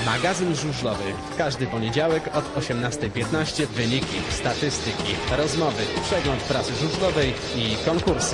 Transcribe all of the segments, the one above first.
Magazyn żużlowy. Każdy poniedziałek od 18:15 wyniki, statystyki, rozmowy, przegląd prasy żużlowej i konkursy.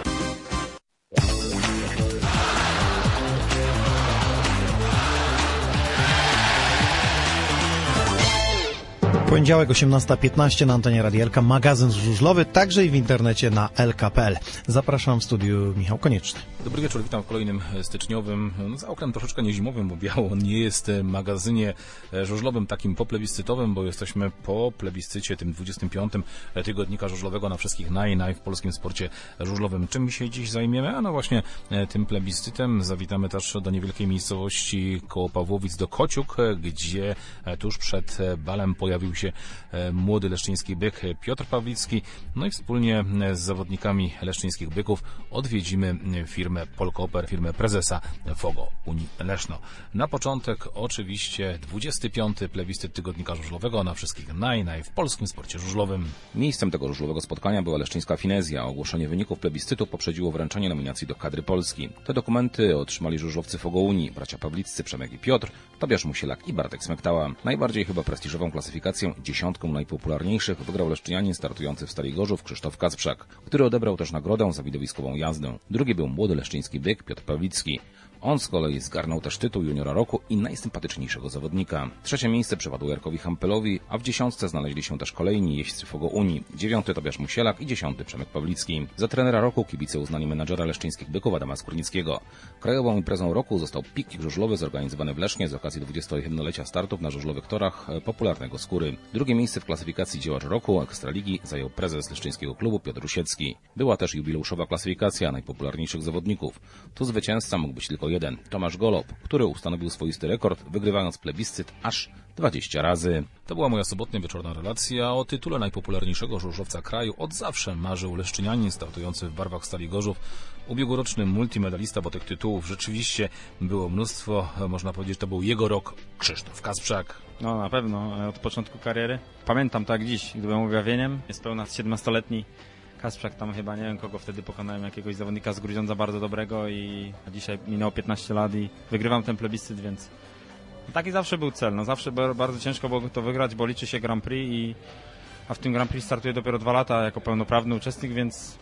Poniedziałek 18:15 na antenie Radia Elka, magazyn żużlowy, także i w internecie na elka.pl. Zapraszam w studiu Michał Konieczny. Dobry wieczór, witam w kolejnym styczniowym, za oknem troszeczkę niezimowym, bo biało on nie jest magazynie żużlowym takim poplebiscytowym, bo jesteśmy po plebiscycie tym 25. tygodnika żużlowego na wszystkich naj w polskim sporcie żużlowym. Czym się dziś zajmiemy? A no właśnie tym plebiscytem. Zawitamy też do niewielkiej miejscowości koło Pawłowic do Kociuk, gdzie tuż przed balem pojawił się młody leszczyński byk Piotr Pawlicki. No i wspólnie z zawodnikami leszczyńskich byków odwiedzimy firmę Polkoper, firmę prezesa FOGO Unii Leszno. Na początek oczywiście 25. plebiscyt tygodnika żużlowego na wszystkich naj w polskim sporcie żużlowym. Miejscem tego żużlowego spotkania była leszczyńska finezja. Ogłoszenie wyników plebiscytu poprzedziło wręczenie nominacji do kadry Polski. Te dokumenty otrzymali żużlowcy FOGO Unii, bracia Pawliccy, Przemek i Piotr, Tobiasz Musielak i Bartek Smektała. Najbardziej chyba prestiżową klasyfikację, 10 najpopularniejszych, wygrał leszczynianin startujący w Stali Gorzów Krzysztof Kasprzak, który odebrał też nagrodę za widowiskową jazdę. Drugi był młody leszczyński byk Piotr Pawlicki. On z kolei zgarnął też tytuł juniora roku i najsympatyczniejszego zawodnika. Trzecie miejsce przypadło Jarkowi Hampelowi, a w 10 znaleźli się też kolejni jeźdźcy FOGO Unii. 9 Tobiasz Musielak i 10 Przemek Pawlicki. Za trenera roku kibice uznali menadżera leszczyńskich byków Adama Skórnickiego. Krajową imprezą roku został piknik żużlowy zorganizowany w Lesznie z okazji 21-lecia startów na żużlowych torach popularnego Skóry. Drugie miejsce w klasyfikacji działacz roku Ekstraligi zajął prezes leszczyńskiego klubu Piotr Rusiecki. Była też jubileuszowa klasyfikacja najpopularniejszych zawodników. Tu zwycięzca mógł być tylko jeden, Tomasz Golob, który ustanowił swoisty rekord, wygrywając plebiscyt aż 20 razy. To była moja sobotnia wieczorna relacja. O tytule najpopularniejszego żużlowca kraju od zawsze marzył leszczynianin startujący w barwach Stali Gorzów. Ubiegłoroczny multimedalista, bo tych tytułów rzeczywiście było mnóstwo. Można powiedzieć, że to był jego rok, Krzysztof Kasprzak. No na pewno, od początku kariery. Pamiętam tak dziś, gdy byłem objawieniem. Jest pełna 17-letni Kasprzak, tam chyba nie wiem kogo wtedy pokonałem, jakiegoś zawodnika z Grudziądza bardzo dobrego i dzisiaj minęło 15 lat i wygrywam ten plebiscyt, więc taki zawsze był cel. No zawsze bardzo ciężko było to wygrać, bo liczy się Grand Prix, a w tym Grand Prix startuję dopiero 2 lata jako pełnoprawny uczestnik, więc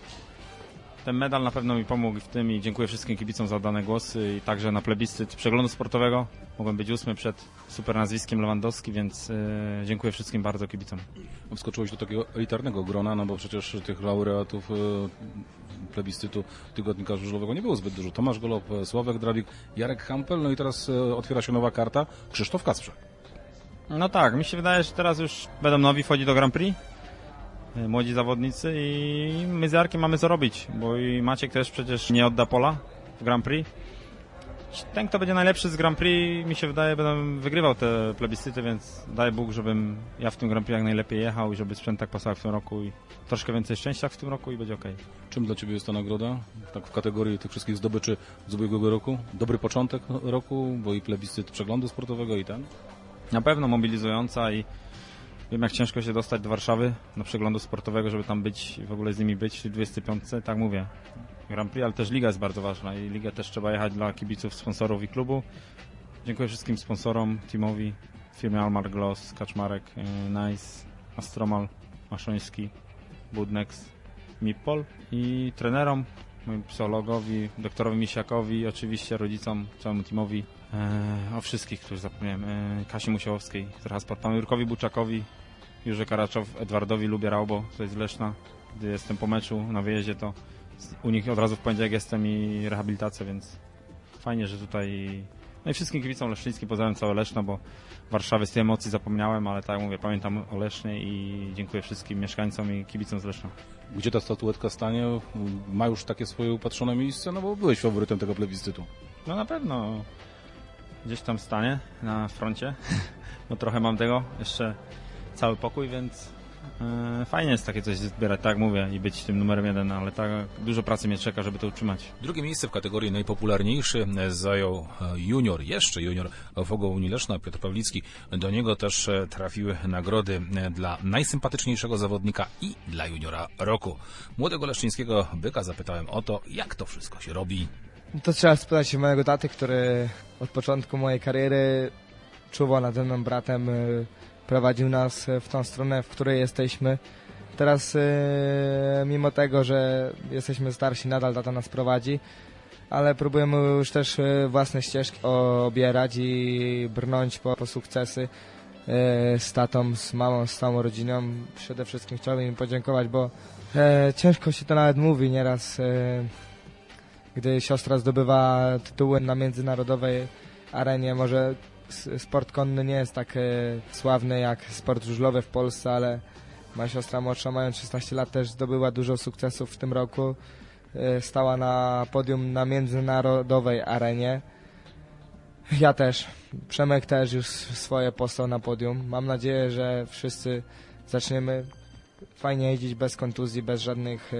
ten medal na pewno mi pomógł w tym i dziękuję wszystkim kibicom za oddane głosy i także na plebiscyt przeglądu sportowego. Mogłem być 8 przed super nazwiskiem Lewandowski, więc dziękuję wszystkim bardzo kibicom. Wskoczyłeś do takiego elitarnego grona, no bo przecież tych laureatów plebiscytu tygodnika żużlowego nie było zbyt dużo. Tomasz Golob, Sławek Drabik, Jarek Hampel, no i teraz otwiera się nowa karta, Krzysztof Kasprzak. No tak, mi się wydaje, że teraz już będą nowi wchodzić do Grand Prix, młodzi zawodnicy i my z Jarkiem mamy co robić, bo i Maciek też przecież nie odda pola w Grand Prix. Ten, kto będzie najlepszy z Grand Prix, mi się wydaje, będę wygrywał te plebiscyty, więc daj Bóg, żebym ja w tym Grand Prix jak najlepiej jechał i żeby sprzęt tak pasował w tym roku i troszkę więcej szczęścia w tym roku i będzie okej. Czym dla Ciebie jest ta nagroda? Tak w kategorii tych wszystkich zdobyczy z ubiegłego roku? Dobry początek roku, bo i plebiscyt przeglądu sportowego i ten? Na pewno mobilizująca i wiem, jak ciężko się dostać do Warszawy, do przeglądu sportowego, żeby tam być, w ogóle z nimi być w 25. Tak mówię, Grand Prix, ale też liga jest bardzo ważna i ligę też trzeba jechać dla kibiców, sponsorów i klubu. Dziękuję wszystkim sponsorom, teamowi, firmie Almar Gloss, Kaczmarek, Nice, Astromal, Maszoński, Budnex, Mipol i trenerom, mojemu psychologowi, doktorowi Misiakowi, oczywiście rodzicom, całemu teamowi, o wszystkich, których zapomniałem, Kasi Musiałowskiej, która panu Jurkowi Buczakowi, Jurze Karaczow, Edwardowi Lubierałbo, to jest z Leszna. Gdy jestem po meczu na wyjeździe, to u nich od razu w poniedziałek jestem i rehabilitacja, więc fajnie, że tutaj... No i wszystkim kibicom leszczyńskim pozdrawiam całe Leszno, bo w Warszawie z tej emocji zapomniałem, ale tak jak mówię, pamiętam o Lesznie i dziękuję wszystkim mieszkańcom i kibicom z Leszna. Gdzie ta statuetka stanie? Ma już takie swoje upatrzone miejsce? No bo byłeś faworytem tego plebiscytu. No na pewno gdzieś tam stanie na froncie, bo trochę mam tego, jeszcze cały pokój, więc fajnie jest takie coś zbierać, tak mówię, i być tym numerem 1, ale tak dużo pracy mnie czeka, żeby to utrzymać. Drugie miejsce w kategorii najpopularniejszy zajął jeszcze junior FOGO Unii Leszna, Piotr Pawlicki. Do niego też trafiły nagrody dla najsympatyczniejszego zawodnika i dla juniora roku. Młodego leszczyńskiego byka zapytałem o to, jak to wszystko się robi. To trzeba spytać się mojego taty, który od początku mojej kariery czuwał nade mną bratem, prowadził nas w tą stronę, w której jesteśmy. Teraz mimo tego, że jesteśmy starsi, nadal tata nas prowadzi, ale próbujemy już też własne ścieżki obierać i brnąć po sukcesy z tatą, z mamą, z całą rodziną. Przede wszystkim chciałbym im podziękować, bo ciężko się to nawet mówi nieraz, gdy siostra zdobywa tytuły na międzynarodowej arenie. Może sport konny nie jest tak sławny jak sport żużlowy w Polsce, ale moja siostra młodsza, mając 16 lat, też zdobyła dużo sukcesów w tym roku. Stała na podium na międzynarodowej arenie. Ja też. Przemek też już swoje postał na podium. Mam nadzieję, że wszyscy zaczniemy fajnie jeździć bez kontuzji, bez żadnych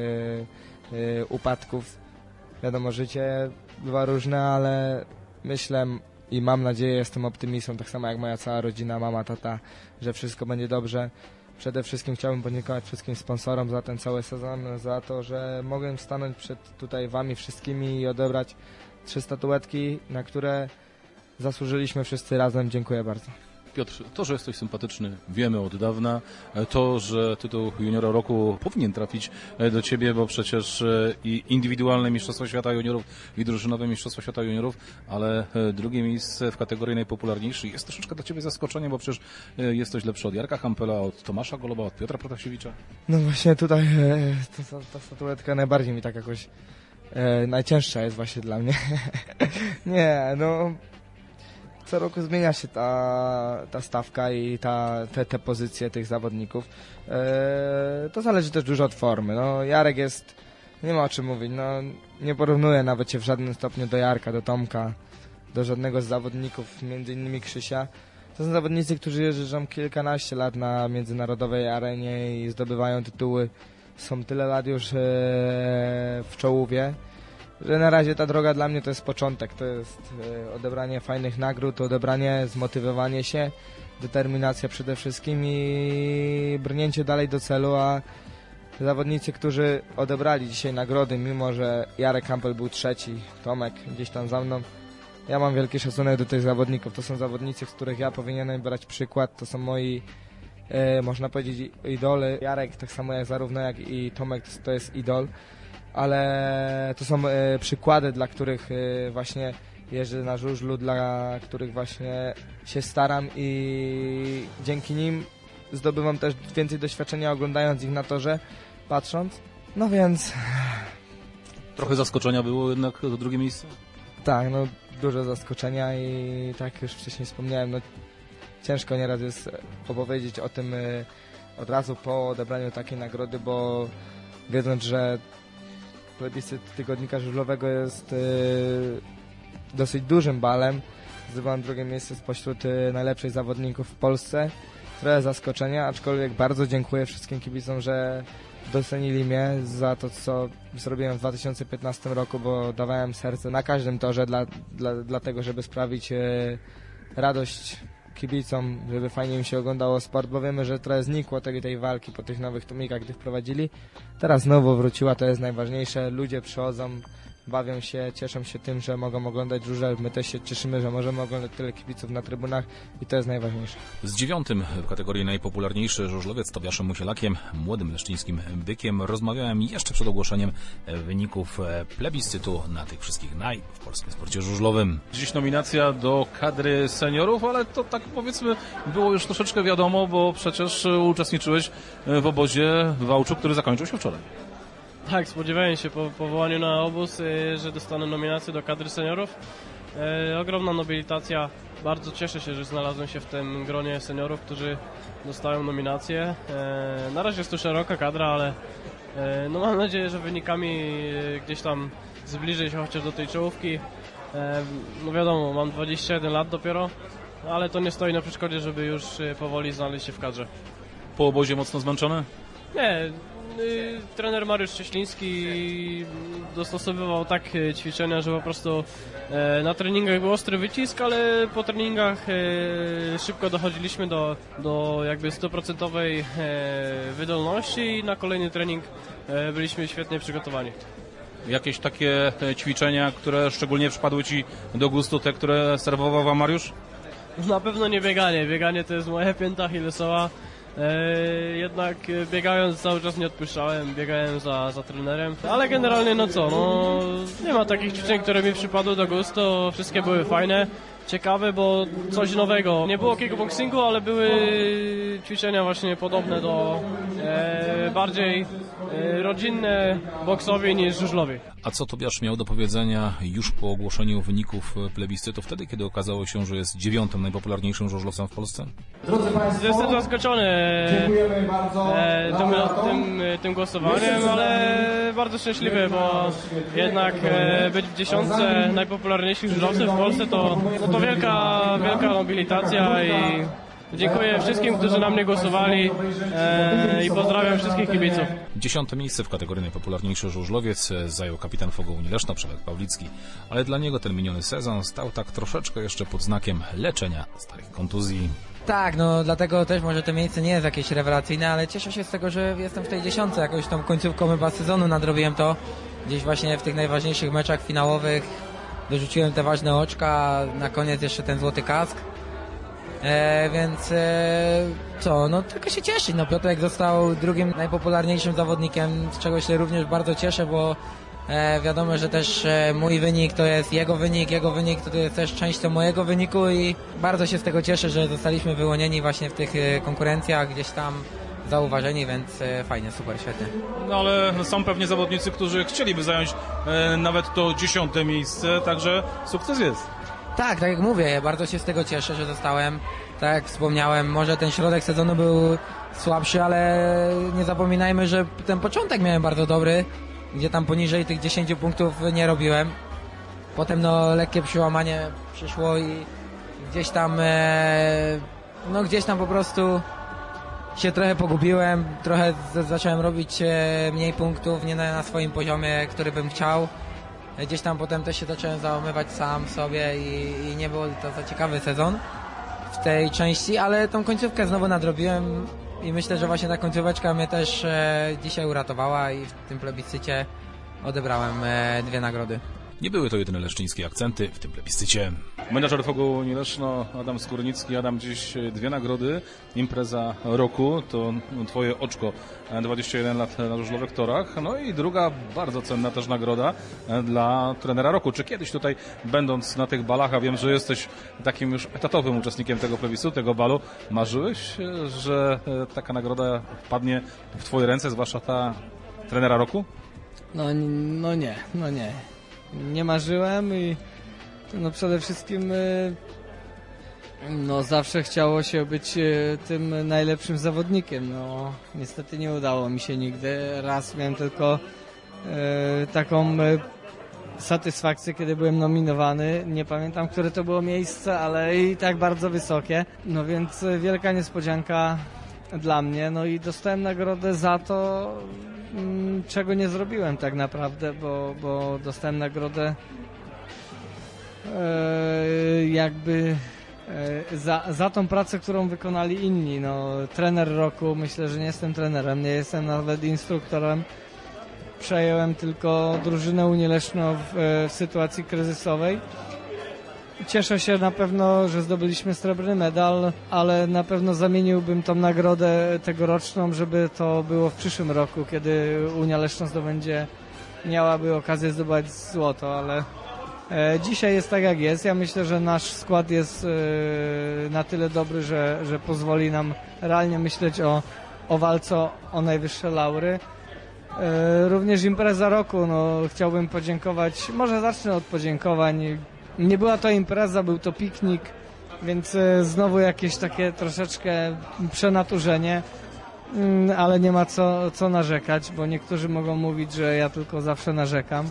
upadków. Wiadomo, życie bywa różne, ale myślę i mam nadzieję, jestem optymistą, tak samo jak moja cała rodzina, mama, tata, że wszystko będzie dobrze. Przede wszystkim chciałbym podziękować wszystkim sponsorom za ten cały sezon, za to, że mogłem stanąć przed tutaj wami wszystkimi i odebrać 3 statuetki, na które zasłużyliśmy wszyscy razem. Dziękuję bardzo. Piotr, to, że jesteś sympatyczny, wiemy od dawna. To, że tytuł juniora roku powinien trafić do ciebie, bo przecież i indywidualne Mistrzostwo Świata Juniorów, i drużynowe Mistrzostwo Świata Juniorów, ale drugie miejsce w kategorii najpopularniejszej jest troszeczkę dla ciebie zaskoczenie, bo przecież jesteś lepszy od Jarka Hampela, od Tomasza Goloba, od Piotra Protasiewicza. No właśnie tutaj ta statuetka najbardziej mi tak jakoś najcięższa jest właśnie dla mnie. Nie, no... Co roku zmienia się ta stawka i te pozycje tych zawodników. To zależy też dużo od formy. No, Jarek jest, nie ma o czym mówić, no, nie porównuję nawet się w żadnym stopniu do Jarka, do Tomka, do żadnego z zawodników, między innymi Krzysia. To są zawodnicy, którzy jeżdżą kilkanaście lat na międzynarodowej arenie i zdobywają tytuły. Są tyle lat już w czołówie, że na razie ta droga dla mnie to jest początek, to jest odebranie fajnych nagród, odebranie, zmotywowanie się, determinacja przede wszystkim i brnięcie dalej do celu, a zawodnicy, którzy odebrali dzisiaj nagrody, mimo że Jarek Hampel był trzeci, Tomek gdzieś tam za mną, ja mam wielki szacunek do tych zawodników, to są zawodnicy, z których ja powinienem brać przykład, to są moi, można powiedzieć, idole. Jarek tak samo zarówno jak i Tomek to jest idol, ale to są przykłady, dla których właśnie jeżdżę na żużlu, dla których właśnie się staram i dzięki nim zdobywam też więcej doświadczenia, oglądając ich na torze, patrząc. No więc... Trochę zaskoczenia było jednak to drugie miejsce? Tak, no dużo zaskoczenia i tak już wcześniej wspomniałem, no ciężko nieraz jest opowiedzieć o tym od razu po odebraniu takiej nagrody, bo wiedząc, że plebiscyt tygodnika żużlowego jest dosyć dużym balem. Zdobywam drugie miejsce spośród najlepszych zawodników w Polsce. Trochę zaskoczenia, aczkolwiek bardzo dziękuję wszystkim kibicom, że docenili mnie za to, co zrobiłem w 2015 roku, bo dawałem serce na każdym torze dla tego, żeby sprawić radość kibicom, żeby fajnie im się oglądało sport, bo wiemy, że trochę znikło tej walki po tych nowych tłumikach, gdy wprowadzili. Teraz znowu wróciła, to jest najważniejsze. Ludzie przychodzą, bawią się, cieszą się tym, że mogą oglądać żużel. My też się cieszymy, że możemy oglądać tyle kibiców na trybunach i to jest najważniejsze. Z 9. w kategorii najpopularniejszy żużlowiec Tobiaszem Musielakiem, młodym leszczyńskim bykiem, rozmawiałem jeszcze przed ogłoszeniem wyników plebiscytu na tych wszystkich w polskim sporcie żużlowym. Dziś nominacja do kadry seniorów, ale to tak powiedzmy było już troszeczkę wiadomo, bo przecież uczestniczyłeś w obozie w Wałczu, który zakończył się wczoraj. Tak, spodziewałem się po powołaniu na obóz, że dostanę nominację do kadry seniorów. Ogromna nobilitacja. Bardzo cieszę się, że znalazłem się w tym gronie seniorów, którzy dostają nominację. Na razie jest to szeroka kadra, ale no mam nadzieję, że wynikami gdzieś tam zbliżę się chociaż do tej czołówki. No wiadomo, mam 21 lat dopiero, ale to nie stoi na przeszkodzie, żeby już powoli znaleźć się w kadrze. Po obozie mocno zmęczony? Nie. Trener Mariusz Cieśliński dostosowywał tak ćwiczenia, że po prostu na treningach był ostry wycisk, ale po treningach szybko dochodziliśmy do jakby 100% wydolności i na kolejny trening byliśmy świetnie przygotowani. Jakieś takie ćwiczenia, które szczególnie przypadły Ci do gustu, te, które serwował Wam Mariusz? Na pewno nie bieganie. Bieganie to jest moja pięta achillesowa. Jednak biegając cały czas nie odpuszczałem, biegałem za trenerem. Ale generalnie nie ma takich ćwiczeń, które mi przypadły do gustu. Wszystkie były fajne, ciekawe, bo coś nowego. Nie było kickboxingu, ale były ćwiczenia właśnie podobne do bardziej rodzinne boksowi niż żużlowi. A co Tobiasz miał do powiedzenia już po ogłoszeniu wyników plebiscytu, wtedy kiedy okazało się, że jest 9. najpopularniejszym żużlowcem w Polsce? Jestem zaskoczony tym głosowaniem, ale bardzo szczęśliwy, bo jednak być w 10 najpopularniejszych żużlowców w Polsce to wielka nobilitacja i dziękuję wszystkim, którzy na mnie głosowali i pozdrawiam wszystkich kibiców. 10. miejsce w kategorii najpopularniejszy żużlowiec zajął kapitan Fogo Unii Leszno, Przemek Pawlicki, ale dla niego ten miniony sezon stał tak troszeczkę jeszcze pod znakiem leczenia starych kontuzji. Tak, dlatego też może to miejsce nie jest jakieś rewelacyjne, ale cieszę się z tego, że jestem w tej 10. Jakoś tą końcówką chyba sezonu nadrobiłem to. Gdzieś właśnie w tych najważniejszych meczach finałowych dorzuciłem te ważne oczka, na koniec jeszcze ten złoty kask. Więc tylko się cieszyć. Piotrek został drugim najpopularniejszym zawodnikiem, z czego się również bardzo cieszę, bo wiadomo, że też mój wynik to jest jego wynik to jest też częścią mojego wyniku i bardzo się z tego cieszę, że zostaliśmy wyłonieni właśnie w tych konkurencjach, gdzieś tam zauważeni, więc fajnie, super, świetnie. Ale są pewnie zawodnicy, którzy chcieliby zająć nawet to 10. miejsce, także sukces jest. Tak jak mówię, bardzo się z tego cieszę, że zostałem. Tak jak wspomniałem, może ten środek sezonu był słabszy, ale nie zapominajmy, że ten początek miałem bardzo dobry, gdzie tam poniżej tych 10 punktów nie robiłem. Potem lekkie przełamanie przyszło i gdzieś tam po prostu się trochę pogubiłem, trochę zacząłem robić mniej punktów, nie na swoim poziomie, który bym chciał. Gdzieś tam potem też się zacząłem załamywać sam sobie i nie był to za ciekawy sezon w tej części, ale tą końcówkę znowu nadrobiłem i myślę, że właśnie ta końcóweczka mnie też dzisiaj uratowała i w tym plebiscycie odebrałem 2 nagrody. Nie były to jedyne leszczyńskie akcenty w tym plebiscycie. Menadżer Fogo Unii Leszno, Adam Skórnicki. Adam, dziś 2 nagrody, impreza roku, to twoje oczko, 21 lat na żużlowych torach. No i druga bardzo cenna też nagroda dla trenera roku. Czy kiedyś tutaj, będąc na tych balach, a wiem, że jesteś takim już etatowym uczestnikiem tego plebiscytu, tego balu, marzyłeś, że taka nagroda wpadnie w twoje ręce, zwłaszcza ta trenera roku? Nie. Nie marzyłem i przede wszystkim zawsze chciało się być tym najlepszym zawodnikiem. Niestety nie udało mi się nigdy. Raz miałem tylko taką satysfakcję, kiedy byłem nominowany. Nie pamiętam, które to było miejsce, ale i tak bardzo wysokie. Więc wielka niespodzianka dla mnie. I dostałem nagrodę za to, czego nie zrobiłem tak naprawdę, bo dostałem nagrodę za tą pracę, którą wykonali inni. Trener roku, myślę, że nie jestem trenerem, nie jestem nawet instruktorem. Przejąłem tylko drużynę Unii Leszno w sytuacji kryzysowej. Cieszę się na pewno, że zdobyliśmy srebrny medal, ale na pewno zamieniłbym tą nagrodę tegoroczną, żeby to było w przyszłym roku, kiedy Unia Leszno miałaby okazję zdobywać złoto, ale dzisiaj jest tak jak jest. Ja myślę, że nasz skład jest na tyle dobry, że pozwoli nam realnie myśleć o walce o najwyższe laury. Również impreza roku, chciałbym podziękować, może zacznę od podziękowań. Nie była to impreza, był to piknik, więc znowu jakieś takie troszeczkę przenaturzenie, ale nie ma co narzekać, bo niektórzy mogą mówić, że ja tylko zawsze narzekam.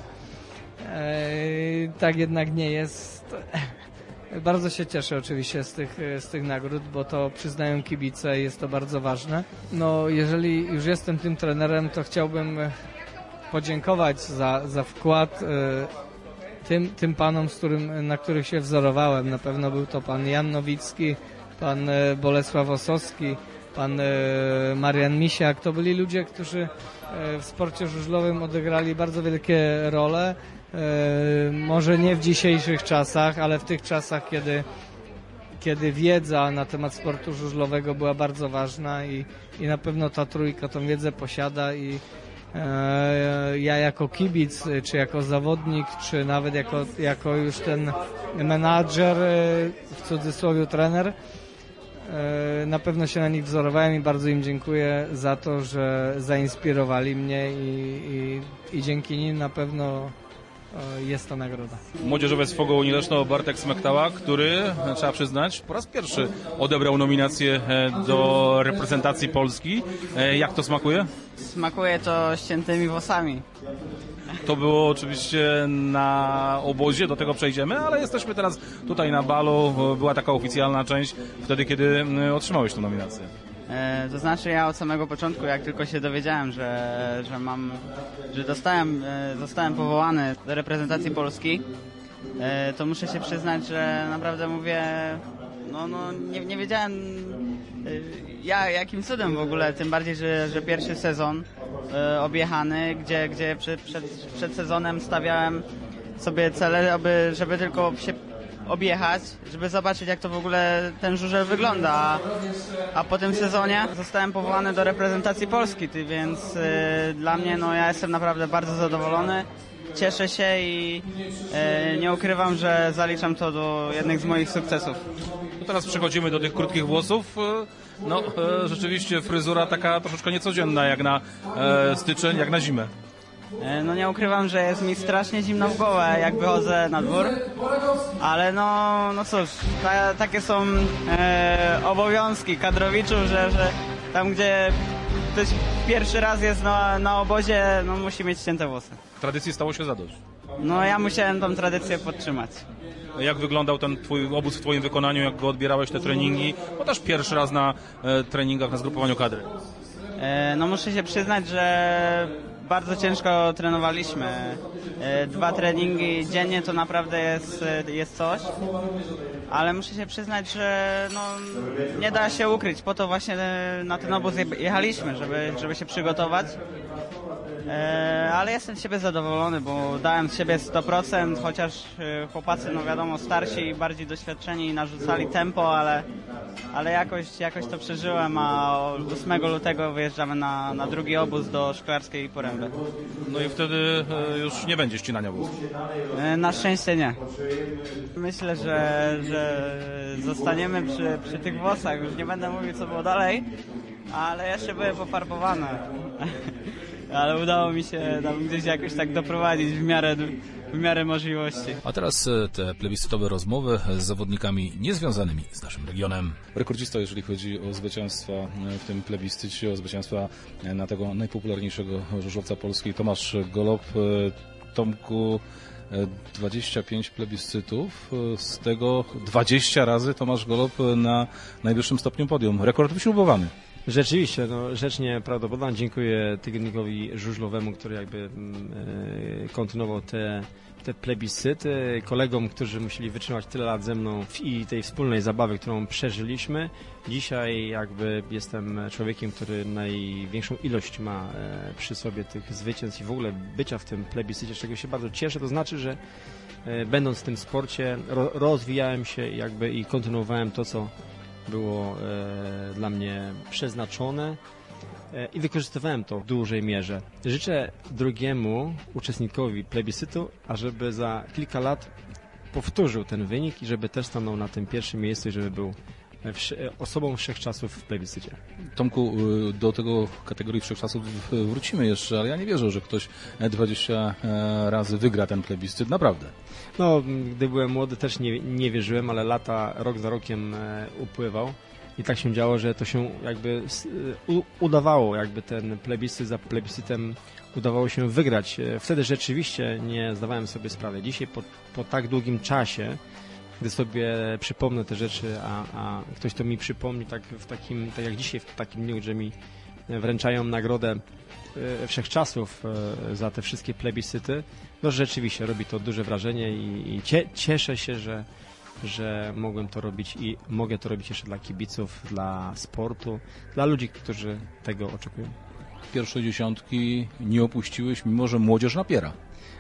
Tak jednak nie jest. Bardzo się cieszę oczywiście z tych nagród, bo to przyznają kibice i jest to bardzo ważne. Jeżeli już jestem tym trenerem, to chciałbym podziękować za wkład tym panom, na których się wzorowałem. Na pewno był to pan Jan Nowicki, pan Bolesław Osowski, pan Marian Misiak. To byli ludzie, którzy w sporcie żużlowym odegrali bardzo wielkie role. Może nie w dzisiejszych czasach, ale w tych czasach, kiedy wiedza na temat sportu żużlowego była bardzo ważna i na pewno ta trójka tą wiedzę posiada i ja jako kibic, czy jako zawodnik, czy nawet jako już ten menadżer, w cudzysłowie trener, na pewno się na nich wzorowałem i bardzo im dziękuję za to, że zainspirowali mnie i dzięki nim na pewno jest ta nagroda. Młodzieżowiec Fogołoni Leszno Bartek Smektała, który, trzeba przyznać, po raz pierwszy odebrał nominację do reprezentacji Polski. Jak to smakuje? Smakuje to ściętymi włosami. To było oczywiście na obozie, do tego przejdziemy, ale jesteśmy teraz tutaj na balu. Była taka oficjalna część wtedy, kiedy otrzymałeś tę nominację. To znaczy ja od samego początku, jak tylko się dowiedziałem, że zostałem powołany do reprezentacji Polski, to muszę się przyznać, że naprawdę mówię, nie wiedziałem jakim cudem w ogóle, tym bardziej, że pierwszy sezon objechany, gdzie przed sezonem stawiałem sobie cele, żeby tylko się objechać, żeby zobaczyć, jak to w ogóle ten żużel wygląda, a po tym sezonie zostałem powołany do reprezentacji Polski, więc dla mnie, ja jestem naprawdę bardzo zadowolony, cieszę się i nie ukrywam, że zaliczam to do jednych z moich sukcesów. To teraz przechodzimy do tych krótkich włosów. Rzeczywiście fryzura taka troszeczkę niecodzienna, jak na styczeń, jak na zimę. Nie ukrywam, że jest mi strasznie zimno w głowę, jak wychodzę na dwór, ale cóż, takie są obowiązki kadrowiczów, że tam, gdzie ktoś pierwszy raz jest na obozie, musi mieć ścięte włosy. Tradycji stało się zadość. Ja musiałem tą tradycję podtrzymać. Jak wyglądał ten twój obóz w twoim wykonaniu, jak go odbierałeś, te treningi? Bo też pierwszy raz na treningach, na zgrupowaniu kadry. Muszę się przyznać, że bardzo ciężko trenowaliśmy. 2 treningi dziennie to naprawdę jest coś, ale muszę się przyznać, że nie da się ukryć. Po to właśnie na ten obóz jechaliśmy, żeby się przygotować. Ale jestem z siebie zadowolony, bo dałem z siebie 100%, chociaż chłopacy, wiadomo, starsi i bardziej doświadczeni narzucali tempo, ale jakoś to przeżyłem, a 8 lutego wyjeżdżamy na drugi obóz do Szklarskiej Poręby. I wtedy już nie będzie ścinania włosów. Na szczęście nie. Myślę, że zostaniemy przy tych włosach. Już nie będę mówił, co było dalej, ale jeszcze były pofarbowane. Ale udało mi się tam gdzieś jakoś tak doprowadzić w miarę możliwości. A teraz te plebiscytowe rozmowy z zawodnikami niezwiązanymi z naszym regionem. Rekordzista, jeżeli chodzi o zwycięstwa w tym plebiscycie, o zwycięstwa na tego najpopularniejszego żużlowca Polski, Tomasz Golob. Tomku, 25 plebiscytów, z tego 20 razy Tomasz Golob na najwyższym stopniu podium. Rekord wyśrubowany. Rzeczywiście, rzecz nieprawdopodobna. Dziękuję tygodnikowi żużlowemu, który jakby kontynuował te plebiscyty, kolegom, którzy musieli wytrzymać tyle lat ze mną i tej wspólnej zabawy, którą przeżyliśmy. Dzisiaj jakby jestem człowiekiem, który największą ilość ma przy sobie tych zwycięstw i w ogóle bycia w tym plebiscycie, z czego się bardzo cieszę. To znaczy, że będąc w tym sporcie rozwijałem się i kontynuowałem to, co było dla mnie przeznaczone i wykorzystywałem to w dużej mierze. Życzę drugiemu uczestnikowi plebiscytu, ażeby za kilka lat powtórzył ten wynik i żeby też stanął na tym pierwszym miejscu i żeby był osobą wszechczasów w plebiscycie. Tomku, do tego kategorii wszechczasów wrócimy jeszcze, ale ja nie wierzę, że ktoś 20 razy wygra ten plebiscyt, naprawdę. Gdy byłem młody też nie wierzyłem, ale lata rok za rokiem upływał i tak się działo, że to się jakby udawało, jakby ten plebiscyt za plebiscytem udawało się wygrać. Wtedy rzeczywiście nie zdawałem sobie sprawy. Dzisiaj po tak długim czasie, gdy sobie przypomnę te rzeczy, a ktoś to mi przypomni tak jak dzisiaj, w takim dniu, że mi wręczają nagrodę wszechczasów za te wszystkie plebiscyty, rzeczywiście robi to duże wrażenie i cieszę się, że mogłem to robić i mogę to robić jeszcze dla kibiców, dla sportu, dla ludzi, którzy tego oczekują. Pierwszej dziesiątki nie opuściłeś, mimo że młodzież napiera.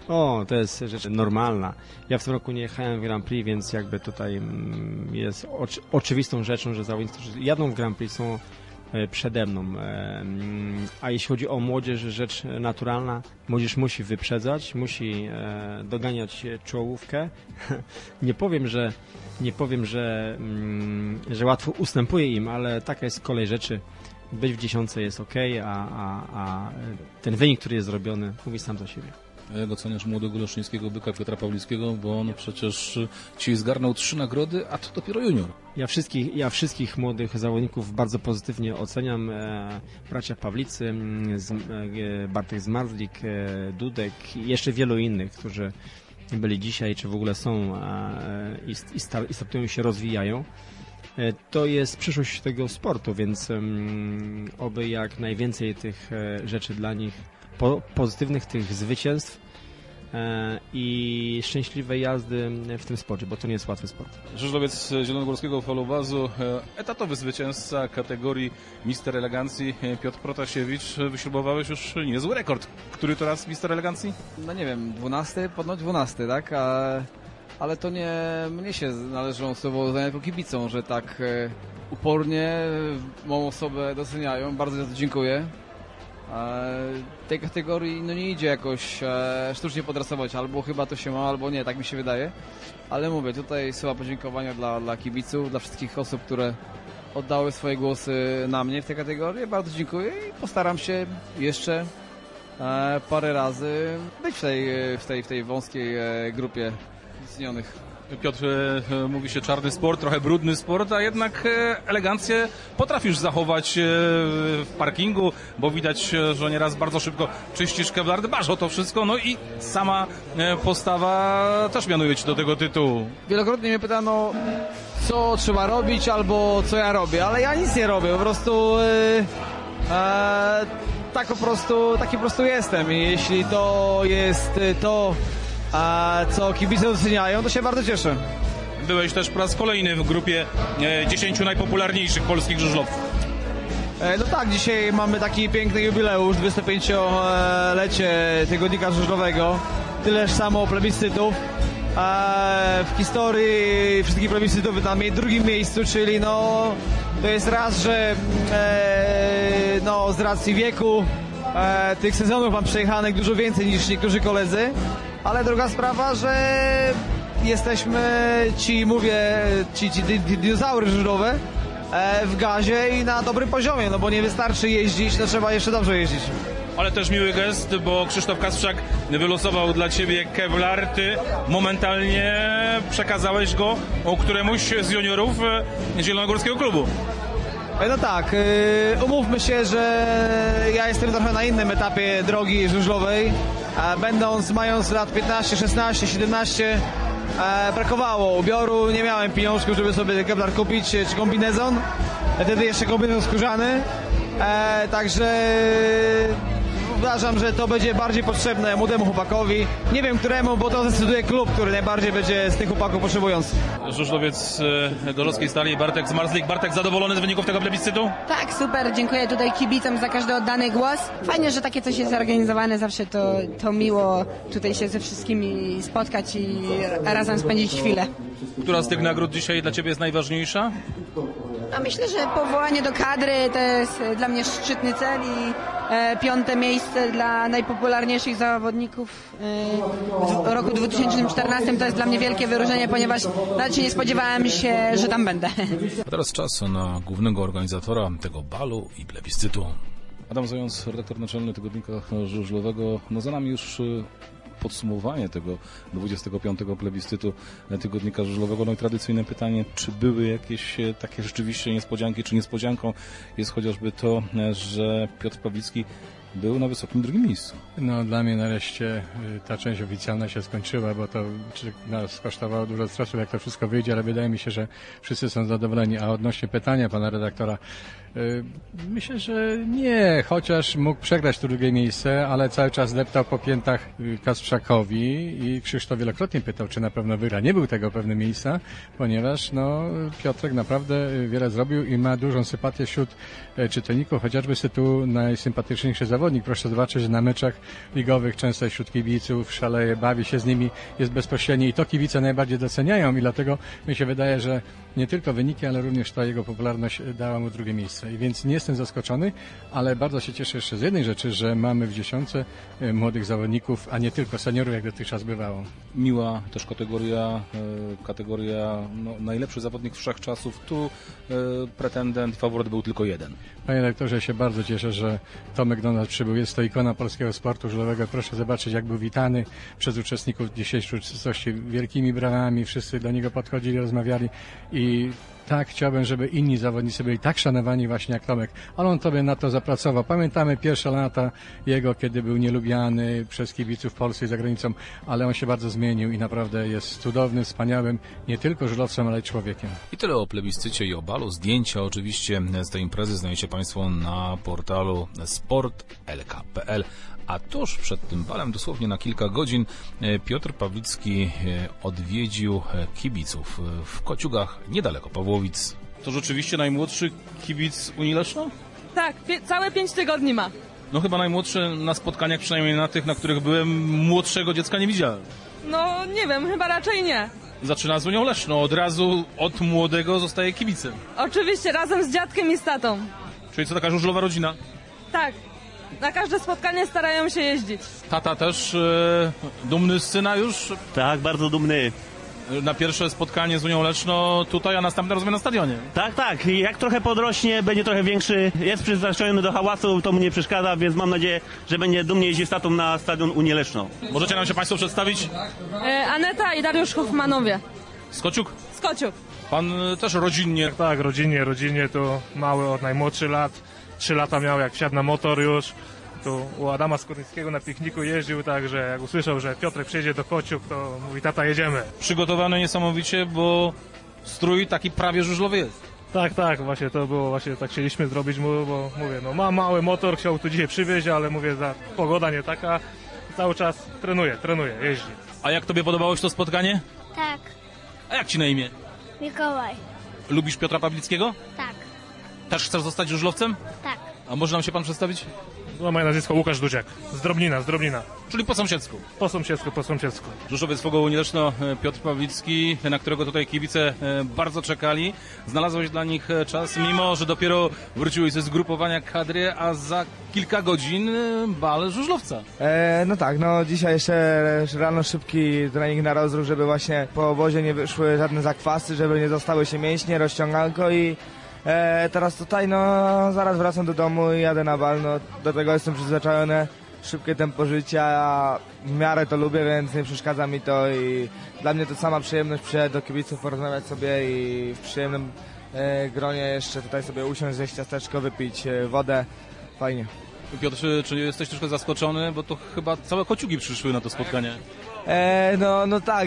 To jest rzecz normalna. Ja w tym roku nie jechałem w Grand Prix, więc jakby tutaj jest oczywistą rzeczą, że zawodnicy, którzy jadą w Grand Prix, są przede mną. A jeśli chodzi o młodzież, rzecz naturalna. Młodzież musi wyprzedzać, musi doganiać czołówkę. Nie powiem, że łatwo ustępuje im, ale taka jest kolej rzeczy. Być w 10 jest ok, a ten wynik, który jest zrobiony, mówi sam za siebie. A jak oceniasz młodego leszczyńskiego byka Piotra Pawlickiego, bo on przecież ci zgarnął 3 nagrody, a to dopiero junior. Ja wszystkich młodych zawodników bardzo pozytywnie oceniam. Bracia Pawlicy, Bartek Zmarzlik, Dudek i jeszcze wielu innych, którzy byli dzisiaj, czy w ogóle są i startują się, rozwijają. To jest przyszłość tego sportu, więc oby jak najwięcej tych rzeczy dla nich pozytywnych, tych zwycięstw i szczęśliwej jazdy w tym sporcie, bo to nie jest łatwy sport. Żużlowiec zielonogórskiego falobazu, etatowy zwycięzca kategorii Mister Elegancji Piotr Protasiewicz. Wyśrubowałeś już niezły rekord. Który to raz Mister Elegancji? No nie wiem, 12? Ponoć 12, tak? Ale to nie mnie się należą słowo uznania jako kibicom, że tak upornie moją osobę doceniają. Bardzo za to dziękuję. Tej kategorii nie idzie jakoś sztucznie podrasować, albo chyba to się ma, albo nie, tak mi się wydaje. Ale mówię, tutaj słowa podziękowania dla kibiców, dla wszystkich osób, które oddały swoje głosy na mnie w tej kategorii. Bardzo dziękuję i postaram się jeszcze parę razy być w tej wąskiej grupie docenionych. Piotr, mówi się czarny sport, trochę brudny sport, a jednak elegancję potrafisz zachować w parkingu, bo widać, że nieraz bardzo szybko czyścisz kevlar, dbasz o to wszystko, no i sama postawa też mianuje ci do tego tytułu. Wielokrotnie mnie pytano, co trzeba robić albo co ja robię, ale ja nic nie robię, po prostu taki po prostu jestem i jeśli to jest to, co kibice doceniają, to się bardzo cieszę. Byłeś też po raz kolejny w grupie 10 najpopularniejszych polskich żużlowców. No tak, dzisiaj mamy taki piękny jubileusz, 25-lecie tygodnika żużlowego. Tyleż samo plebiscytów. W historii wszystkich plebiscytów na drugim miejscu, czyli to jest raz, że z racji wieku tych sezonów mam przejechanych dużo więcej niż niektórzy koledzy. Ale druga sprawa, że jesteśmy ci dinozaury żużlowe w gazie i na dobrym poziomie, bo nie wystarczy jeździć, trzeba jeszcze dobrze jeździć. Ale też miły gest, bo Krzysztof Kasprzak wylosował dla ciebie kevlar, ty momentalnie przekazałeś go któremuś z juniorów Zielonogórskiego klubu. No tak, umówmy się, że ja jestem trochę na innym etapie drogi żużlowej. Mając lat 15, 16, 17, brakowało ubioru, nie miałem pieniążków, żeby sobie kevlar kupić czy kombinezon. Wtedy jeszcze kombinezon skórzany. Także uważam, że to będzie bardziej potrzebne młodemu chłopakowi. Nie wiem któremu, bo to zdecyduje klub, który najbardziej będzie z tych chłopaków potrzebujący. Żużlowiec Gorzowskiej Stali Bartek Zmarzlik. Bartek, zadowolony z wyników tego plebiscytu? Tak, super, dziękuję tutaj kibicom za każdy oddany głos. Fajnie, że takie coś jest zorganizowane, zawsze to miło tutaj się ze wszystkimi spotkać i razem spędzić chwilę. Która z tych nagród dzisiaj dla ciebie jest najważniejsza? Myślę, że powołanie do kadry to jest dla mnie szczytny cel i 5. miejsce dla najpopularniejszych zawodników w roku 2014 to jest dla mnie wielkie wyróżnienie, ponieważ nawet nie spodziewałem się, że tam będę. A teraz czas na głównego organizatora tego balu i plebiscytu. Adam Zając, redaktor naczelny tygodnika żużlowego. Za nami już podsumowanie tego 25. plebiscytu tygodnika żużlowego. I tradycyjne pytanie, czy były jakieś takie rzeczywiście niespodzianki, czy niespodzianką jest chociażby to, że Piotr Pawlicki był na wysokim drugim miejscu. Dla mnie nareszcie ta część oficjalna się skończyła, bo to nas kosztowało dużo stresu, jak to wszystko wyjdzie, ale wydaje mi się, że wszyscy są zadowoleni. A odnośnie pytania pana redaktora, myślę, że nie, chociaż mógł przegrać to drugie miejsce, ale cały czas deptał po piętach Kasprzakowi i Krzysztof wielokrotnie pytał, czy na pewno wygra. Nie był tego pewne miejsca, ponieważ Piotrek naprawdę wiele zrobił i ma dużą sympatię wśród czytelników, chociażby z tytułu najsympatyczniejszy zawodnik zawodnik. Proszę zobaczyć, że na meczach ligowych często wśród kibiców szaleje, bawi się z nimi, jest bezpośredni i to kibice najbardziej doceniają i dlatego mi się wydaje, że nie tylko wyniki, ale również ta jego popularność dała mu drugie miejsce. I więc nie jestem zaskoczony, ale bardzo się cieszę jeszcze z jednej rzeczy, że mamy w dziesiątce młodych zawodników, a nie tylko seniorów, jak dotychczas bywało. Miła też kategoria najlepszy zawodnik wszechczasów. Tu pretendent, faworyt był tylko jeden. Panie rektorze, ja się bardzo cieszę, że Tomek do nas przybył. Jest to ikona polskiego sportu żużlowego. Proszę zobaczyć, jak był witany przez uczestników dzisiejszej uroczystości wielkimi brawami. Wszyscy do niego podchodzili, rozmawiali i tak chciałbym, żeby inni zawodnicy byli tak szanowani właśnie jak Tomek. Ale on tobie na to zapracował. Pamiętamy pierwsze lata jego, kiedy był nielubiany przez kibiców w Polsce i za granicą, ale on się bardzo zmienił i naprawdę jest cudownym, wspaniałym, nie tylko żużlowcem, ale i człowiekiem. I tyle o plebiscycie i o balu. Zdjęcia oczywiście z tej imprezy znajdziecie Państwo na portalu sport.lk.pl. A tuż przed tym balem, dosłownie na kilka godzin, Piotr Pawlicki odwiedził kibiców w Kociugach, niedaleko Pawłowic. To rzeczywiście najmłodszy kibic Unii Leszno? Tak, całe 5 tygodni ma. No chyba najmłodszy na spotkaniach, przynajmniej na tych, na których byłem, młodszego dziecka nie widziałem. No nie wiem, chyba raczej nie. Zaczyna z Unią Leszno, od razu od młodego zostaje kibicem. Oczywiście, razem z dziadkiem i z tatą. Czyli co, taka żużlowa rodzina? Tak, na każde spotkanie starają się jeździć. Tata też dumny z syna już? Tak, bardzo dumny. Na pierwsze spotkanie z Unią Leszno tutaj, a następne rozumiem na stadionie. Tak. Jak trochę podrośnie, będzie trochę większy, jest przyzwyczajony do hałasu, to mu nie przeszkadza, więc mam nadzieję, że będzie dumnie jeździć z tatą na stadion Unię Leszno. Możecie nam się Państwo przedstawić? Aneta i Dariusz Hoffmanowie. Z Kociuk? Z Kociuk. Pan też rodzinnie? Tak, rodzinnie, to mały od najmłodszych lat. 3 lata miał, jak wsiadł na motor już. Tu u Adama Skórnickiego na pikniku jeździł, także jak usłyszał, że Piotrek przyjedzie do Kociuk, to mówi, tata, jedziemy. Przygotowany niesamowicie, bo strój taki prawie żużlowy jest. Tak, właśnie to było, właśnie tak chcieliśmy zrobić mu, bo mówię, no ma mały motor, chciał tu dzisiaj przywieźć, ale mówię, pogoda nie taka, cały czas trenuje, jeździ. A jak tobie podobało się to spotkanie? Tak. A jak ci na imię? Mikołaj. Lubisz Piotra Pawlickiego? Tak. Też chcesz zostać żużlowcem? Tak. A może nam się pan przedstawić? No, moje nazwisko Łukasz Dudziak, z Drobnina. Czyli po sąsiedzku? Po sąsiedzku. Żużlowiec Fogo Unii Leszno Piotr Pawlicki, na którego tutaj kibice bardzo czekali. Znalazłeś dla nich czas, mimo że dopiero wróciłeś ze zgrupowania kadry, a za kilka godzin bal żużlowca. No tak, dzisiaj jeszcze rano szybki trening na rozruch, żeby właśnie po obozie nie wyszły żadne zakwasy, żeby nie zostały się mięśnie, rozciąganko i teraz tutaj, zaraz wracam do domu i jadę na bal, do tego jestem przyzwyczajony, szybkie tempo życia, w miarę to lubię, więc nie przeszkadza mi to i dla mnie to sama przyjemność przyjechać do kibiców, porozmawiać sobie i w przyjemnym gronie jeszcze tutaj sobie usiąść, zjeść ciasteczko, wypić wodę, fajnie. Piotr, czy jesteś troszkę zaskoczony, bo to chyba całe Kociugi przyszły na to spotkanie? Tak,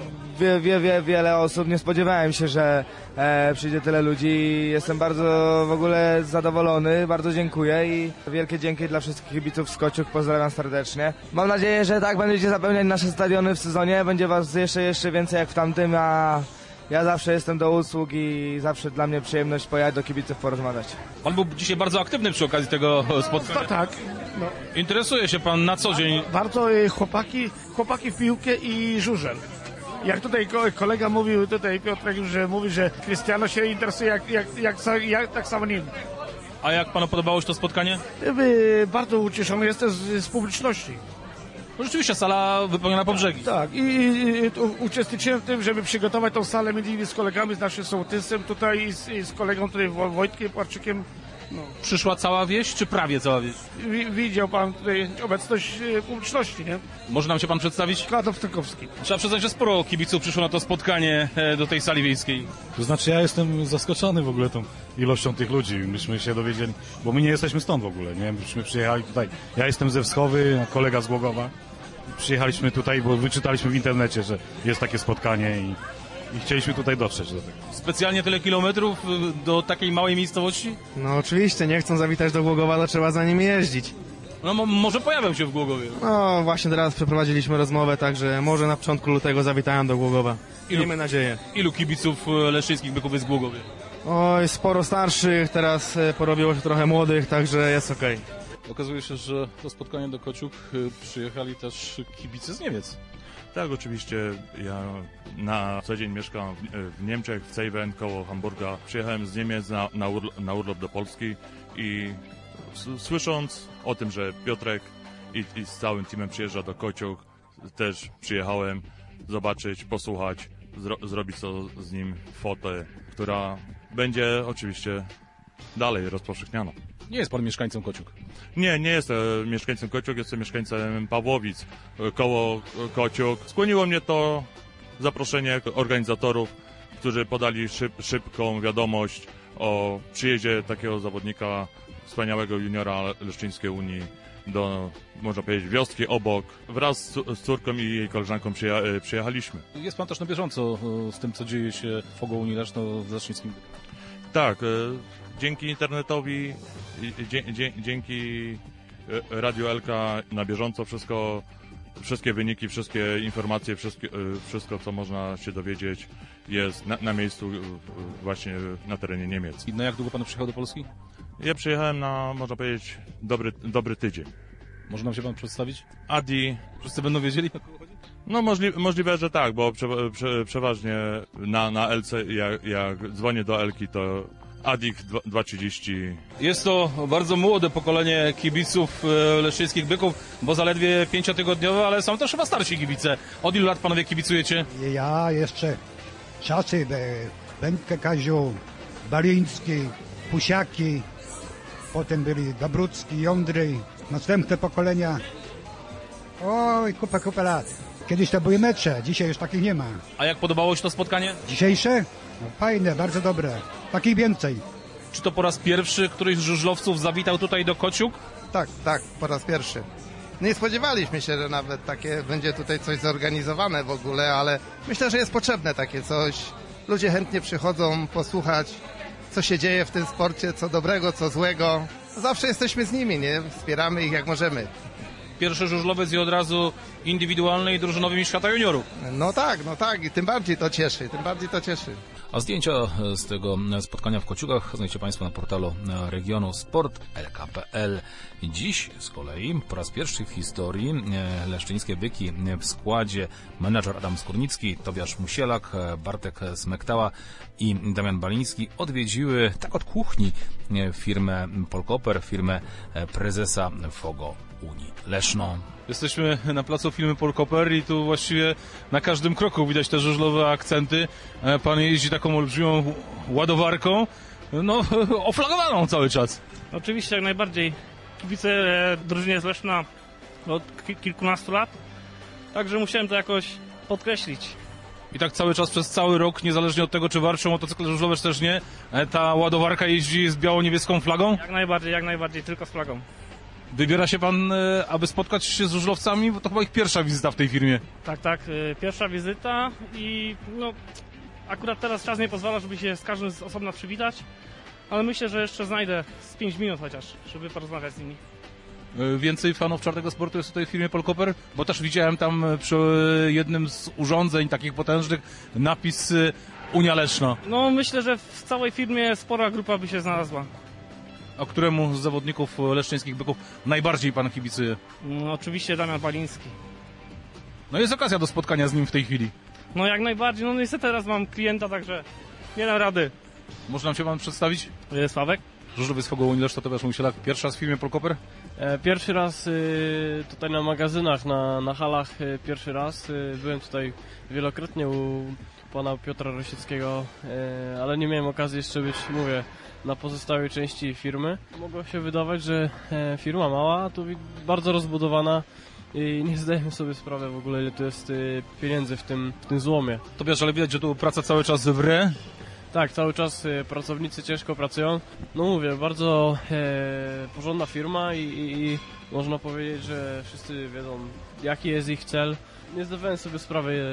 wiele osób, nie spodziewałem się, że przyjdzie tyle ludzi. Jestem bardzo w ogóle zadowolony, bardzo dziękuję i wielkie dzięki dla wszystkich kibiców z Kociuk, pozdrawiam serdecznie. Mam nadzieję, że tak będziecie zapełniać nasze stadiony w sezonie, będzie was jeszcze więcej jak w tamtym, a ja zawsze jestem do usług i zawsze dla mnie przyjemność pojechać do kibiców porozmawiać. Pan był dzisiaj bardzo aktywny przy okazji tego spotkania. Tak. Interesuje się pan na co dzień? Bardzo chłopaki w piłkę i żużel. Jak tutaj kolega mówił, Piotrek już mówi, że Krystiano się interesuje jak tak samo nim. A jak panu podobało się to spotkanie? Bardzo ucieszony jestem z publiczności. No rzeczywiście sala wypełniona po brzegi. Tak, i uczestniczyłem w tym, żeby przygotować tą salę między innymi z kolegami, z naszym sołtysem tutaj i z kolegą tutaj Wojtkiem Płarczykiem. Przyszła cała wieś, czy prawie cała wieś? Widział pan tutaj obecność publiczności, nie? Może nam się pan przedstawić? Kladów Stykowski. Trzeba przyznać, że sporo kibiców przyszło na to spotkanie do tej sali wiejskiej. To znaczy ja jestem zaskoczony w ogóle tą ilością tych ludzi. Myśmy się dowiedzieli, bo my nie jesteśmy stąd w ogóle, nie? Myśmy przyjechali tutaj. Ja jestem ze Wschowy, kolega z Głogowa. Przyjechaliśmy tutaj, bo wyczytaliśmy w internecie, że jest takie spotkanie i chcieliśmy tutaj dotrzeć do tego. Specjalnie tyle kilometrów do takiej małej miejscowości? No oczywiście, nie chcą zawitać do Głogowa, to trzeba za nimi jeździć. No może pojawią się w Głogowie. No właśnie teraz przeprowadziliśmy rozmowę, także może na początku lutego zawitają do Głogowa. Miejmy nadzieję. Ilu kibiców leszczyńskich byków jest w Głogowie? Oj, sporo starszych, teraz porobiło się trochę młodych, także jest okej. Okazuje się, że do spotkania do Kociuk przyjechali też kibice z Niemiec. Tak, oczywiście. Ja na co dzień mieszkam w Niemczech, w Zeven, koło Hamburga. Przyjechałem z Niemiec na urlop do Polski i słysząc o tym, że Piotrek i z całym teamem przyjeżdża do Kociuk, też przyjechałem zobaczyć, posłuchać, zrobić z nim fotę, która będzie oczywiście dalej rozpowszechniana. Nie jest pan mieszkańcem Kociuk? Nie jestem mieszkańcem Kociuk, jestem mieszkańcem Pawłowic, koło Kociuk. Skłoniło mnie to zaproszenie organizatorów, którzy podali szybką wiadomość o przyjeździe takiego zawodnika, wspaniałego juniora Leszczyńskiej Unii do, można powiedzieć, wioski obok. Wraz z córką i jej koleżanką przyjechaliśmy. Jest pan też na bieżąco z tym, co dzieje się w Fogo Unii Leszno w Leszczyńskim. Tak, dzięki internetowi, dzięki Radiu Elka na bieżąco wszystkie wyniki, wszystkie informacje, wszystko, co można się dowiedzieć, jest na miejscu właśnie na terenie Niemiec. I na jak długo pan przyjechał do Polski? Ja przyjechałem na, można powiedzieć, dobry tydzień. Może nam się pan przedstawić? Adi. Wszyscy będą wiedzieli, o kogo chodzi? No możliwe, że tak, bo przeważnie na Elce, jak dzwonię do Elki, to Adik 230. Jest to bardzo młode pokolenie kibiców leszczyńskich Byków, bo zaledwie 5-tygodniowe, ale są też chyba starsi kibice. Od ilu lat panowie kibicujecie? Ja jeszcze czasy, Będkę Kaziu, Baliński, Pusiaki, potem byli Dobrucki, Jądry, następne pokolenia. Oj, kupę lat. Kiedyś to były mecze, dzisiaj już takich nie ma. A jak podobało się to spotkanie? Dzisiejsze? No, fajne, bardzo dobre. Takich więcej. Czy to po raz pierwszy któryś z żużlowców zawitał tutaj do Kociuk? Tak, po raz pierwszy. Nie spodziewaliśmy się, że nawet takie będzie tutaj coś zorganizowane w ogóle, ale myślę, że jest potrzebne takie coś. Ludzie chętnie przychodzą posłuchać, co się dzieje w tym sporcie, co dobrego, co złego. Zawsze jesteśmy z nimi, nie? Wspieramy ich jak możemy. Pierwszy żużlowiec i od razu indywidualny i drużynowy mistrz świata juniorów. No tak, i tym bardziej to cieszy, A zdjęcia z tego spotkania w Kociukach znajdziecie Państwo na portalu regionu sport.lk.pl. Dziś z kolei po raz pierwszy w historii leszczyńskie Byki w składzie menadżer Adam Skórnicki, Tobiasz Musielak, Bartek Smektała i Damian Baliński odwiedziły tak od kuchni firmę Polkoper, firmę prezesa Fogo Unii Leszno. Jesteśmy na placu firmy Polkoper i tu właściwie na każdym kroku widać te żużlowe akcenty. Pan jeździ taką olbrzymią ładowarką, no oflagowaną cały czas. Oczywiście, jak najbardziej. Kibice drużynie z Leszna od kilkunastu lat, także musiałem to jakoś podkreślić. I tak cały czas, przez cały rok, niezależnie od tego, czy warczą motocykle żużlowe, czy też nie, ta ładowarka jeździ z biało-niebieską flagą? Jak najbardziej, tylko z flagą. Wybiera się pan, aby spotkać się z żużlowcami, bo to chyba ich pierwsza wizyta w tej firmie. Tak, pierwsza wizyta i no, akurat teraz czas nie pozwala, żeby się z każdym z osobna przywitać, ale myślę, że jeszcze znajdę z 5 minut chociaż, żeby porozmawiać z nimi. Więcej fanów czarnego sportu jest tutaj w firmie Polkoper, bo też widziałem tam przy jednym z urządzeń takich potężnych napis Unia Leszno. No myślę, że w całej firmie spora grupa by się znalazła. A któremu z zawodników leszczyńskich Byków najbardziej pan kibicuje? No, oczywiście Damian Baliński. No jest okazja do spotkania z nim w tej chwili. No jak najbardziej, no niestety teraz mam klienta, także nie dam rady. Może nam się pan przedstawić? Sławek. Żużlowiec Fogo Unii Leszno, Tobiasz Musielak. Pierwszy raz w firmie Polkoper? Pierwszy raz tutaj na magazynach, na halach pierwszy raz. Byłem tutaj wielokrotnie u pana Piotra Rosieckiego, ale nie miałem okazji jeszcze być, mówię, na pozostałej części firmy. Mogło się wydawać, że firma mała, a tu bardzo rozbudowana i nie zdajemy sobie sprawy w ogóle, ile tu jest pieniędzy w tym złomie. Tobiasz, ale widać, że tu praca cały czas wre. Tak, cały czas pracownicy ciężko pracują. No mówię, bardzo porządna firma i można powiedzieć, że wszyscy wiedzą, jaki jest ich cel. Nie zdawałem sobie sprawy,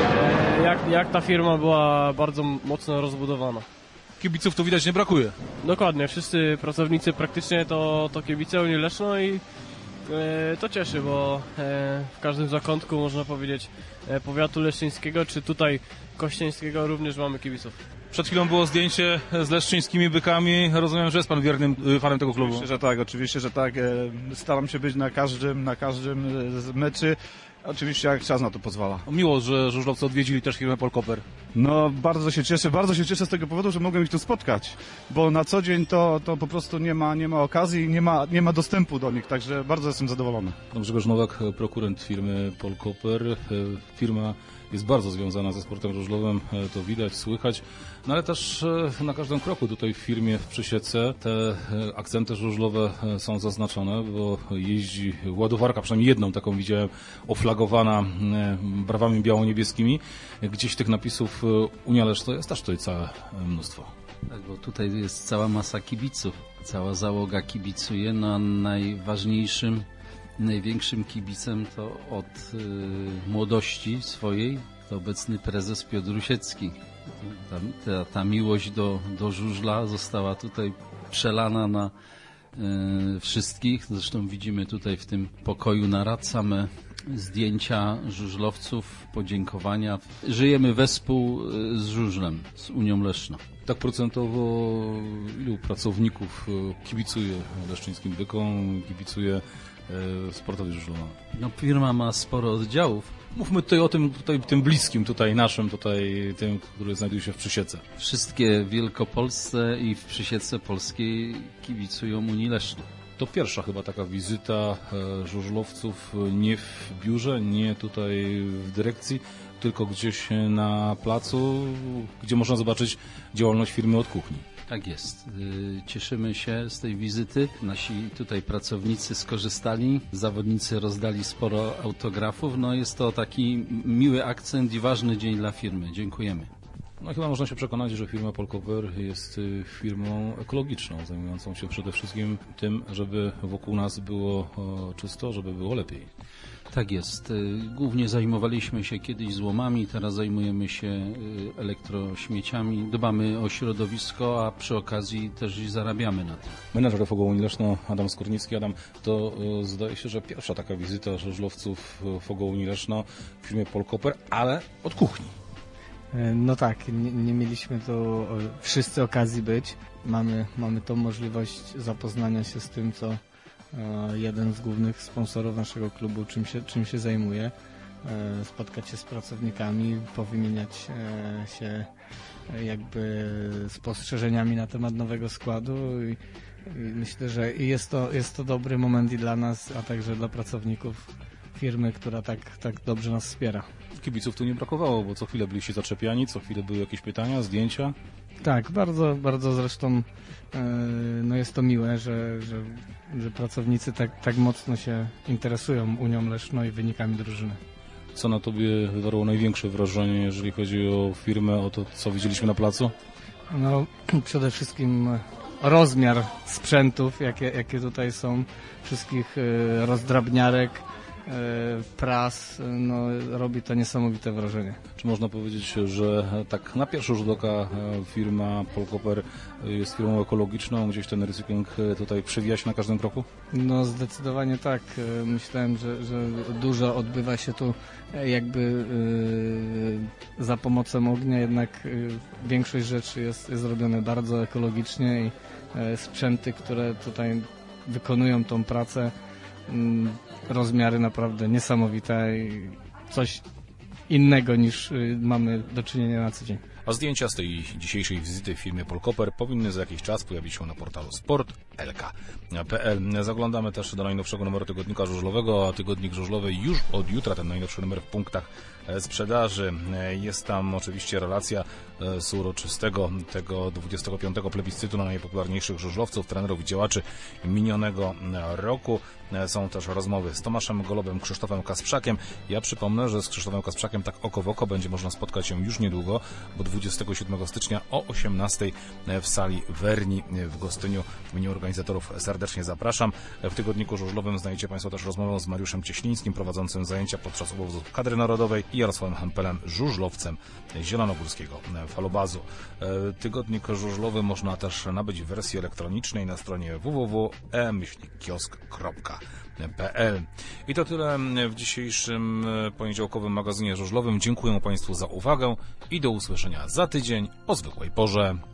jak ta firma była bardzo mocno rozbudowana. Kibiców tu widać nie brakuje. Dokładnie, wszyscy pracownicy praktycznie to kibice Unii Leszno i To cieszy, bo w każdym zakątku, można powiedzieć, powiatu leszczyńskiego, czy tutaj kościeńskiego również mamy kibiców. Przed chwilą było zdjęcie z leszczyńskimi bykami. Rozumiem, że jest pan wiernym fanem tego klubu. Oczywiście, że tak. Staram się być na każdym z meczy. Oczywiście jak czas na to pozwala. Miło, że żużlowcy odwiedzili też firmę Polkoper. No bardzo się cieszę z tego powodu, że mogłem ich tu spotkać, bo na co dzień to po prostu nie ma okazji, nie ma dostępu do nich, także bardzo jestem zadowolony. Pan Grzegorz Nowak, prokurent firmy Polkoper. Firma jest bardzo związana ze sportem żużlowym, to widać, słychać, no ale też na każdym kroku tutaj w firmie w Przysiece te akcenty żużlowe są zaznaczone, bo jeździ ładowarka, przynajmniej jedną taką widziałem, oflagowana brawami biało-niebieskimi. Gdzieś tych napisów Unia Leszno jest też tutaj całe mnóstwo. Tak, bo tutaj jest cała masa kibiców, cała załoga kibicuje, no a największym kibicem to od młodości swojej to obecny prezes Piotr Rusiecki. Ta miłość do żużla została tutaj przelana na wszystkich. Zresztą widzimy tutaj w tym pokoju narad same zdjęcia żużlowców, podziękowania. Żyjemy wespół z żużlem, z Unią Leszno. Tak procentowo ilu pracowników kibicuje leszczyńskim bykom, kibicuje sportowi żużlowemu? No firma ma sporo oddziałów. Mówmy tutaj o tym bliskim, naszym, tym, który znajduje się w Przysiece. Wszystkie w Wielkopolsce i w Przysiece Polskiej kibicują Unii Leszno. To pierwsza chyba taka wizyta żużlowców nie w biurze, nie tutaj w dyrekcji, tylko gdzieś na placu, gdzie można zobaczyć działalność firmy od kuchni. Tak jest. Cieszymy się z tej wizyty. Nasi tutaj pracownicy skorzystali, zawodnicy rozdali sporo autografów. No jest to taki miły akcent i ważny dzień dla firmy. Dziękujemy. No chyba można się przekonać, że firma Polkoper jest firmą ekologiczną, zajmującą się przede wszystkim tym, żeby wokół nas było czysto, żeby było lepiej. Tak jest. Głównie zajmowaliśmy się kiedyś złomami, teraz zajmujemy się elektrośmieciami, dbamy o środowisko, a przy okazji też i zarabiamy na tym. Menedżer FOGO Unii Leszno, Adam Skórnicki. Adam, to zdaje się, że pierwsza taka wizyta żużlowców FOGO Unii Leszno w firmie Polkoper, ale od kuchni. No tak, nie mieliśmy tu wszyscy okazji być. Mamy tą możliwość zapoznania się z tym, co jeden z głównych sponsorów naszego klubu czym się zajmuje, spotkać się z pracownikami, powymieniać się jakby spostrzeżeniami na temat nowego składu i myślę, że jest to dobry moment i dla nas, a także dla pracowników firmy, która tak dobrze nas wspiera. Kibiców tu nie brakowało, bo co chwilę byliście zaczepiani, co chwilę były jakieś pytania, zdjęcia. Tak, bardzo, bardzo zresztą no jest to miłe, że pracownicy tak mocno się interesują Unią Leszno i wynikami drużyny. Co na tobie wywarło największe wrażenie, jeżeli chodzi o firmę, o to, co widzieliśmy na placu? No, przede wszystkim rozmiar sprzętów, jakie tutaj są, wszystkich rozdrabniarek, pras, no, robi to niesamowite wrażenie. Czy można powiedzieć, że tak na pierwszy rzut oka firma Polkoper jest firmą ekologiczną, gdzieś ten recykling tutaj przewija się na każdym kroku? No zdecydowanie tak. Myślałem, że dużo odbywa się tu jakby za pomocą ognia, jednak większość rzeczy jest zrobione bardzo ekologicznie i sprzęty, które tutaj wykonują tą pracę, rozmiary naprawdę niesamowite i coś innego niż mamy do czynienia na co dzień. A zdjęcia z tej dzisiejszej wizyty w firmie Polkoper powinny za jakiś czas pojawić się na portalu sport.lk.pl. Zaglądamy też do najnowszego numeru tygodnika żużlowego, a tygodnik żużlowy już od jutra, ten najnowszy numer w punktach sprzedaży. Jest tam oczywiście relacja z uroczystego tego 25. plebiscytu na najpopularniejszych żużlowców, trenerów i działaczy minionego roku. Są też rozmowy z Tomaszem Golobem, Krzysztofem Kasprzakiem. Ja przypomnę, że z Krzysztofem Kasprzakiem powiem tak oko w oko, będzie można spotkać się już niedługo, bo 27 stycznia o 18 w sali Werni w Gostyniu. W imieniu organizatorów serdecznie zapraszam. W tygodniku żużlowym znajdziecie Państwo też rozmowę z Mariuszem Cieślińskim, prowadzącym zajęcia podczas obozu kadry narodowej, i Jarosławem Hempelem, żużlowcem zielonogórskiego falobazu. Tygodnik żużlowy można też nabyć w wersji elektronicznej na stronie www.e-kiosk.pl. I to tyle w dzisiejszym poniedziałkowym magazynie żużlowym. Dziękuję Państwu za uwagę i do usłyszenia za tydzień o zwykłej porze.